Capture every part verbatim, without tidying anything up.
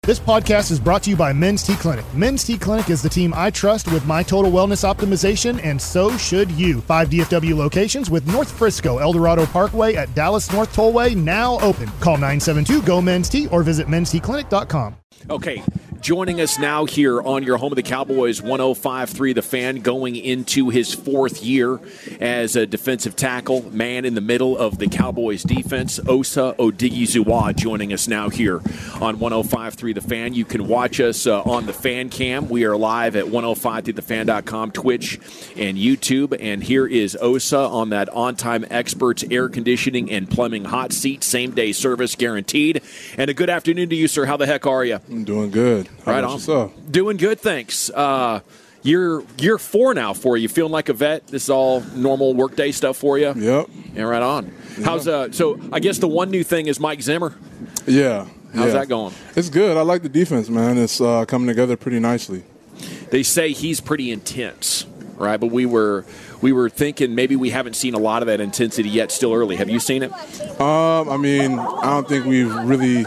This podcast is brought to you by Men's T Clinic. Men's T Clinic is the team I trust with my total wellness optimization, and so should you. Five D F W locations with North Frisco, El Dorado Parkway at Dallas North Tollway now open. Call nine seven two, G O, men's T or visit men's t clinic dot com. Okay, joining us now here on your home of the Cowboys, one oh five point three The Fan, going into his fourth year as a defensive tackle, man in the middle of the Cowboys defense, Osa Odighizuwa, joining us now here on one oh five point three The Fan. You can watch us uh, on the Fan Cam. We are live at one oh five three the fan dot com, Twitch, and YouTube. And here is Osa on that On-Time Experts Air Conditioning and Plumbing hot seat, same-day service guaranteed. And a good afternoon to you, sir. How the heck are you? I'm doing good. How right about on. yourself? Doing good, thanks. Uh, you're year four now for you. Feeling like a vet? This is all normal workday stuff for you? Yep. Yeah, right on. Yeah. How's uh? So I guess the one new thing is Mike Zimmer. Yeah. How's yeah. that going? It's good. I like the defense, man. It's uh, coming together pretty nicely. They say he's pretty intense, right? But we were we were thinking maybe we haven't seen a lot of that intensity yet. Still early. Have you seen it? Um, I mean, I don't think we've really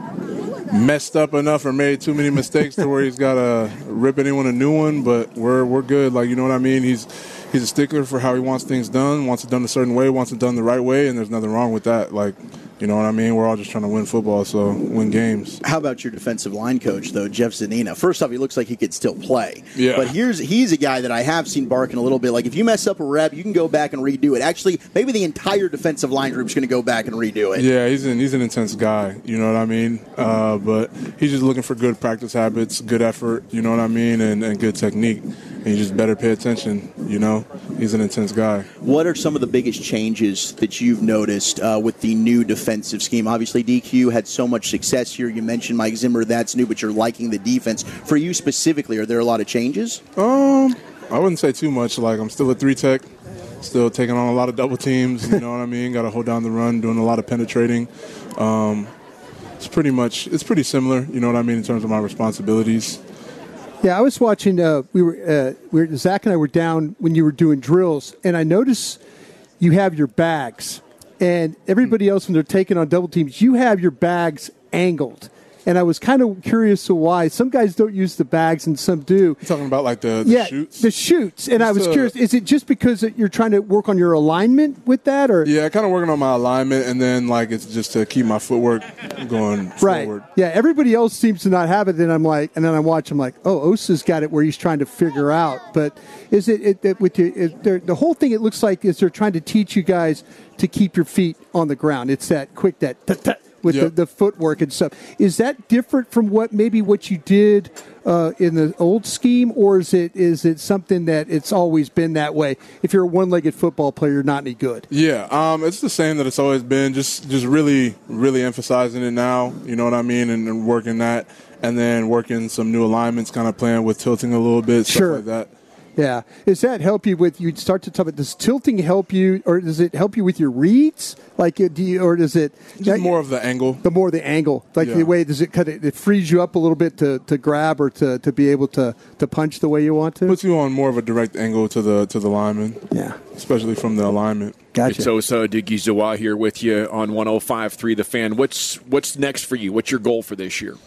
messed up enough or made too many mistakes to where he's got to rip anyone a new one, but we're we're good. Like, you know what I mean? He's he's a stickler for how he wants things done, wants it done a certain way, wants it done the right way, and there's nothing wrong with that. Like, you know what I mean? We're all just trying to win football, so win games. How about your defensive line coach, though, Jeff Zanina? First off, he looks like he could still play. Yeah. But here's he's a guy that I have seen barking a little bit. Like, if you mess up a rep, you can go back and redo it. Actually, maybe the entire defensive line group's going to go back and redo it. Yeah, he's an, he's an intense guy, you know what I mean? Uh, but he's just looking for good practice habits, good effort, you know what I mean, and, and good technique. And you just better pay attention, you know? He's an intense guy. What are some of the biggest changes that you've noticed uh, with the new defensive scheme? Obviously, D Q had so much success here. You mentioned Mike Zimmer, that's new, but you're liking the defense. For you specifically, are there a lot of changes? Um, I wouldn't say too much. Like, I'm still a three-tech, still taking on a lot of double teams, you know what I mean? Got to hold down the run, doing a lot of penetrating. Um, it's pretty much, it's pretty similar, you know what I mean, in terms of my responsibilities. Yeah, I was watching. Uh, we were, uh, we were Zach and I were down when you were doing drills, and I noticed you have your bags, and everybody else when they're taking on double teams, you have your bags angled. And I was kind of curious to why. Some guys don't use the bags and some do. You're talking about like the, the yeah, shoots? the shoots. And Just I was uh, curious, is it just because you're trying to work on your alignment with that? Or Yeah, kind of working on my alignment, and then like it's just to keep my footwork going Right. forward. Yeah, everybody else seems to not have it. Then I'm like, and then I watch. I'm like, oh, Osa's got it where he's trying to figure out. But is it, it, it with you? Is there, the whole thing? It looks like is they're trying to teach you guys to keep your feet on the ground. It's that quick that. Tut, tut, with Yep. the, the footwork and stuff. Is that different from what maybe what you did uh, in the old scheme, or is it is it something that it's always been that way? If you're a one-legged football player, you're not any good. Yeah, um, it's the same that it's always been. Just just really, really emphasizing it now, you know what I mean, and, and working that, and then working some new alignments, kind of playing with tilting a little bit, stuff Sure. like that. Yeah. Does that help you with, you start to talk about, does tilting help you, or does it help you with your reads? Like, uh, do you, or does it? Just more of the angle. The more the angle. Like Yeah. the way, does it kind of, it frees you up a little bit to, to grab or to, to be able to, to punch the way you want to? Puts you on more of a direct angle to the to the lineman. Yeah. Especially from the alignment. Gotcha. It's Osa Odighizuwa here with you on one oh five point three The Fan. What's what's next for you? What's your goal for this year?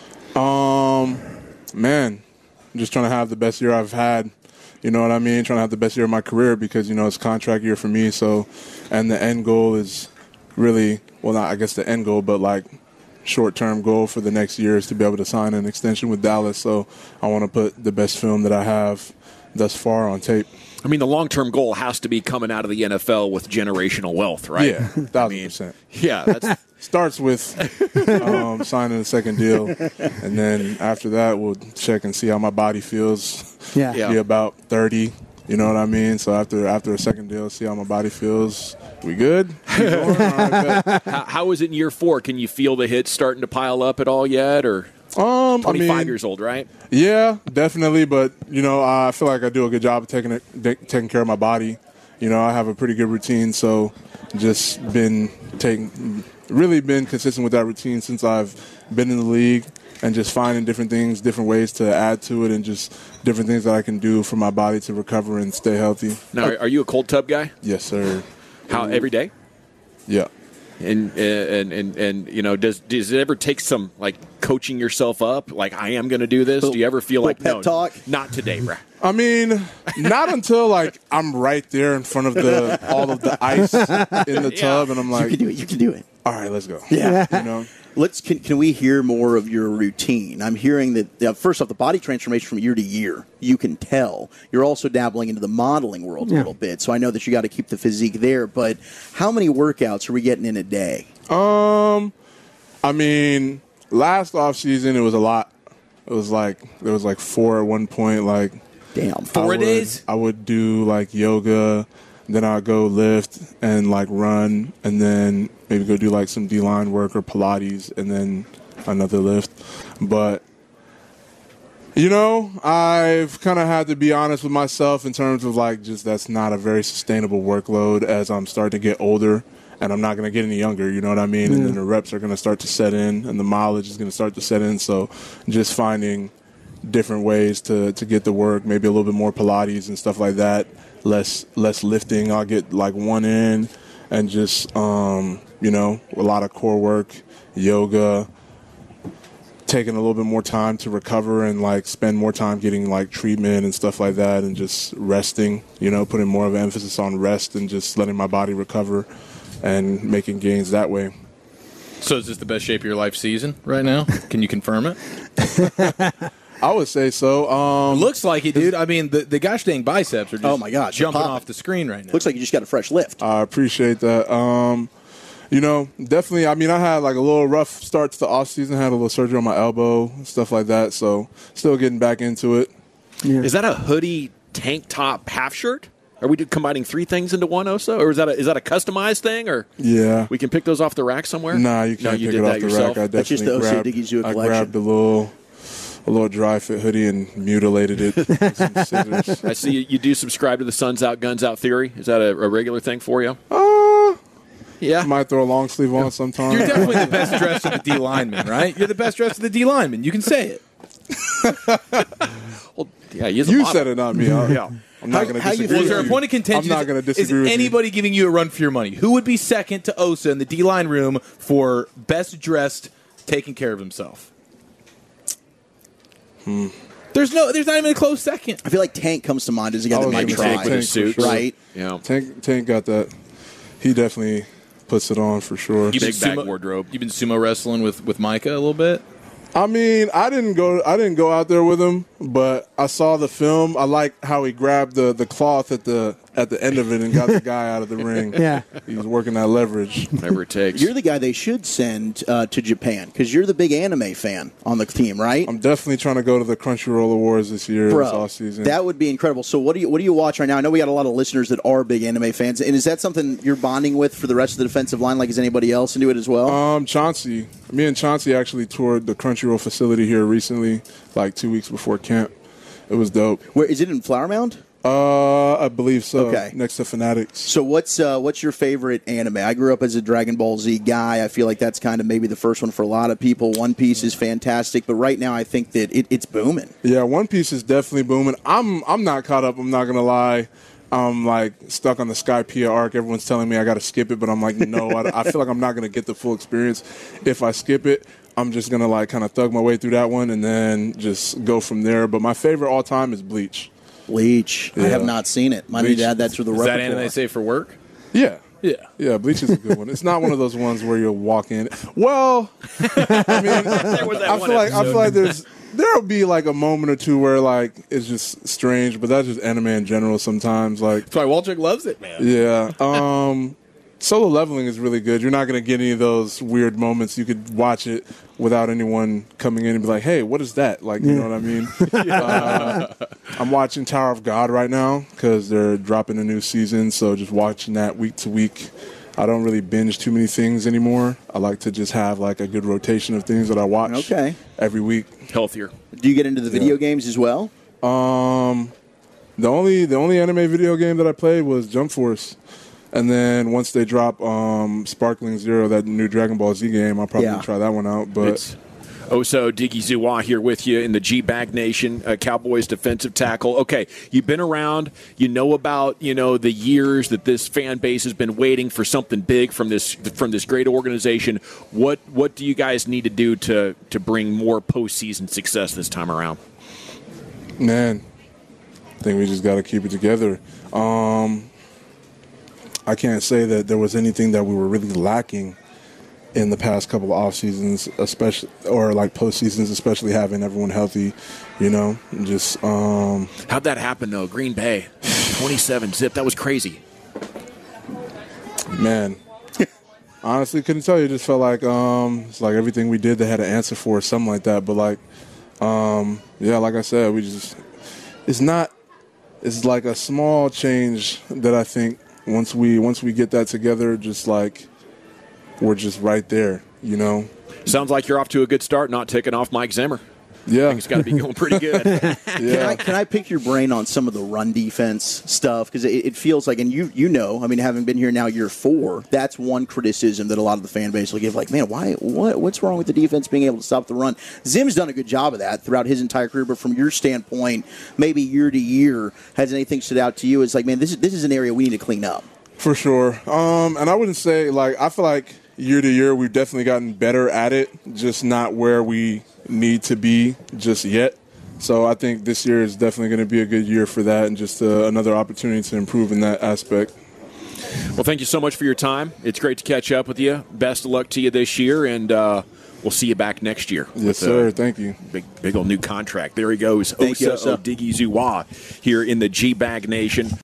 Um, man, I'm just trying to have the best year I've had. You know what I mean? Trying to have the best year of my career because, you know, it's contract year for me. So, and the end goal is really, well, not I guess the end goal, but like short-term goal for the next year is to be able to sign an extension with Dallas. So I want to put the best film that I have thus far on tape. I mean, the long-term goal has to be coming out of the N F L with generational wealth, right? Yeah, thousand percent. Yeah, that's starts with um, signing a second deal, and then after that, we'll check and see how my body feels. Yeah. Yeah. Be about thirty. You know what I mean? So after after a second deal, see how my body feels. We good? Keep going? All right, bet. how, how is it in year four? Can you feel the hits starting to pile up at all yet, or Um, twenty-five I mean, years old, right? Yeah, definitely. But you know, I feel like I do a good job of taking it, taking care of my body. You know, I have a pretty good routine, so just been taking, really been consistent with that routine since I've been in the league, and just finding different things, different ways to add to it, and just different things that I can do for my body to recover and stay healthy. Now, are you a cold tub guy? Yes, sir. How every day? Yeah. and and and and you know, does does it ever take some like coaching yourself up? Like, I am going to do this. Do you ever feel like pep no, talk? Not today, bro? I mean, not until like I'm right there in front of the all of the ice in the tub, and I'm like, you can do it. You can do it. all right, let's go. Yeah. You know. Let's can, can we hear more of your routine? I'm hearing that uh, first off, the body transformation from year to year, you can tell. You're also dabbling into the modeling world Yeah. a little bit, so I know that you got to keep the physique there. But how many workouts are we getting in a day? Um, I mean, last off season it was a lot. It was like there was like four at one point. Like Damn, I Four would- days? I would do like yoga, then I'd go lift and like run, and then maybe go do like some D-line work or Pilates, and then another lift. But you know, I've kind of had to be honest with myself in terms of like just that's not a very sustainable workload as I'm starting to get older, and I'm not going to get any younger, you know what I mean? And then the reps are going to start to set in, and the mileage is going to start to set in. So just finding different ways to, to get the work, maybe a little bit more Pilates and stuff like that, less less lifting. I'll get like one in, and just, um, you know, a lot of core work, yoga, taking a little bit more time to recover and like spend more time getting like treatment and stuff like that, and just resting, you know, putting more of an emphasis on rest and just letting my body recover and making gains that way. So is this the best shape of your life season right now? Can you confirm it? I would say so. Um, Looks like it, dude. I mean, the, the gosh dang biceps are just Oh, my gosh, they're jumping popping. off the screen right now. Looks like you just got a fresh lift. I appreciate that. Um, you know, definitely. I mean, I had like a little rough start to the off season. Had a little surgery on my elbow, stuff like that. So still getting back into it. Is that a hoodie, tank top, half shirt? Are we combining three things into one, Osa? Or is that a, is that a customized thing? Or Yeah. we can pick those off the rack somewhere? Nah, you No, can't you pick did it that off the yourself? rack. I That's just definitely the O C grabbed, Diggie's Zoo I collection. grabbed a little, a little dry fit hoodie and mutilated it with some scissors. I see you, you do subscribe to the Suns Out, Guns Out theory. Is that a, a regular thing for you? Uh, Yeah. might throw a long sleeve on sometime. You're definitely the best dressed of the D linemen, right? You're the best dressed of the D linemen. You can say it. Well, yeah, he is a You model. said it, not me. I, Yeah. I'm not How- going to how you disagree. Was with there a you. point of contention? I'm not going to disagree Is with anybody giving you a run for your money? Who would be second to Osa in the D line room for best dressed, taking care of himself? Hmm. There's no. There's not even a close second. I feel like Tank comes to mind as a guy I that was might gonna say try. Tank with his Tank for suit, sure. Right? Yeah. Tank, Tank got that. He definitely puts it on for sure. You've been Big bag sumo- wardrobe. You've been sumo wrestling with, with Micah a little bit. I mean, I didn't go. I didn't go out there with him, but I saw the film. I like how he grabbed the, the cloth at the at the end of it and got the guy out of the ring. Yeah. He was working that leverage. Whatever it takes. You're the guy they should send uh, to Japan because you're the big anime fan on the team, right? I'm definitely trying to go to the Crunchyroll Awards this year, this Bro, off season. that would be incredible. So, what do you what do you watch right now? I know we got a lot of listeners that are big anime fans, and is that something you're bonding with for the rest of the defensive line? Like, is anybody else into it as well? Um, Chauncey, me and Chauncey actually toured the Crunchyroll facility here recently, like two weeks before camp. It was dope. Where is it in Flower Mound? Uh, I believe so. Okay. Next to Fanatics. So, what's uh, what's your favorite anime? I grew up as a Dragon Ball Z guy. I feel like that's kind of maybe the first one for a lot of people. One Piece is fantastic, but right now I think that it, it's booming. Yeah, One Piece is definitely booming. I'm I'm not caught up. I'm not gonna lie. I'm like stuck on the Skypiea arc. Everyone's telling me I got to skip it, but I'm like, no. I, I feel like I'm not gonna get the full experience if I skip it. I'm just gonna like kind of thug my way through that one and then just go from there. But my favorite all time is Bleach. Bleach. I Yeah. have not seen it. Might need Bleach. to add that to the Is that repertoire. anime safe for work? Yeah. Yeah. Yeah, Bleach is a good one. It's not one of those ones where you'll walk in. Well, I mean, There was that I one feel like I episode. feel like there's there'll be like a moment or two where like it's just strange, but that's just anime in general. Sometimes, like That's why Waltrick loves it, man. yeah, um, Solo Leveling is really good. You're not gonna get any of those weird moments. You could watch it without anyone coming in and be like, "Hey, what is that?" Like, you know what I mean? uh, I'm watching Tower of God right now because they're dropping a new season. So just watching that week to week. I don't really binge too many things anymore. I like to just have like a good rotation of things that I watch Okay. every week. Healthier. Do you get into the video Yeah. games as well? Um, the only the only anime video game that I played was Jump Force, and then once they drop um, Sparkling Zero, that new Dragon Ball Z game, I'll probably Yeah. try that one out. But It's, Oso Odighizuwa here with you in the G-Bag Nation, uh, Cowboys defensive tackle. Okay, you've been around. You know about, you know, the years that this fan base has been waiting for something big from this from this great organization. What what do you guys need to do to, to bring more postseason success this time around? Man, I think we just got to keep it together. Um, I can't say that there was anything that we were really lacking in the past couple of off seasons, especially or like postseasons, especially having everyone healthy, you know. Just um, how'd that happen though? Green Bay, twenty-seven zip. That was crazy. Man, honestly, couldn't tell you. It just felt like um, it's like everything we did, they had an answer for, something like that. But like, um, yeah, like I said, we just it's not. It's like a small change that I think once we once we get that together, just like. We're just right there, you know. Sounds like you're off to a good start, not taking off Mike Zimmer. Yeah. It's got to be going pretty good. Yeah. Can I, can I pick your brain on some of the run defense stuff? Because it, it feels like, and you you know, I mean, having been here now year four, that's one criticism that a lot of the fan base will give. Like, man, why? What? What's wrong with the defense being able to stop the run? Zim's done a good job of that throughout his entire career. But from your standpoint, maybe year to year, has anything stood out to you? It's like, man, this is this is an area we need to clean up. For sure. Um, and I wouldn't say, like, I feel like year to year we've definitely gotten better at it, just not where we need to be just yet. So I think this year is definitely going to be a good year for that and just uh, another opportunity to improve in that aspect. Well, thank you so much for your time. It's great to catch up with you. Best of luck to you this year, and uh, we'll see you back next year. Yes, sir. Thank you. Big, big old new contract. There he goes. Thank Osa Odighizuwa here in the G-Bag Nation.